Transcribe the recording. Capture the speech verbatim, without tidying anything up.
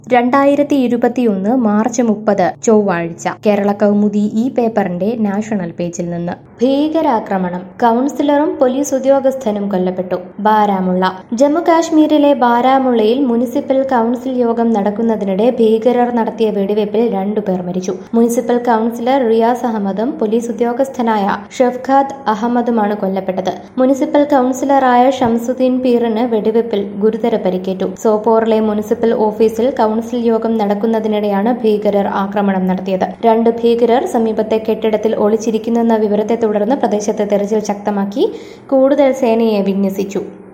രണ്ടായിരത്തി ഇരുപത്തിയൊന്ന് മാർച്ച് മുപ്പത് ചൊവ്വാഴ്ച കേരള കൗമുദി ഈ പേപ്പറിന്റെ നാഷണൽ പേജിൽ നിന്ന് ഭീകരാക്രമണം കൗൺസിലറും പോലീസ് ഉദ്യോഗസ്ഥനും കൊല്ലപ്പെട്ടു. ബാരാമുള്ള ജമ്മു കാശ്മീരിലെ ബാരാമുള്ളയിൽ മുനിസിപ്പൽ കൗൺസിൽ യോഗം നടക്കുന്നതിനിടെ ഭീകരർ നടത്തിയ വെടിവയ്പിൽ രണ്ടുപേർ മരിച്ചു. മുനിസിപ്പൽ കൗൺസിലർ റിയാസ് അഹമ്മദും പോലീസ് ഉദ്യോഗസ്ഥനായ ഷഫ്ഖാത്ത് അഹമ്മദുമാണ് കൊല്ലപ്പെട്ടത്. മുനിസിപ്പൽ കൗൺസിലറായ ഷംസുദ്ദീൻ പീറിന് വെടിവയ്പിൽ ഗുരുതര പരിക്കേറ്റു. സോപ്പോറിലെ മുനിസിപ്പൽ ഓഫീസിൽ കൗൺസിൽ യോഗം നടക്കുന്നതിനിടെയാണ് ഭീകരർ ആക്രമണം നടത്തിയത്. രണ്ട് ഭീകരർ സമീപത്തെ കെട്ടിടത്തിൽ ഒളിച്ചിരിക്കുന്നെന്ന വിവരത്തെ തുടർന്ന് പ്രദേശത്ത് തെരച്ചിൽ ശക്തമാക്കി കൂടുതൽ സേനയെ വിന്യസിച്ചു.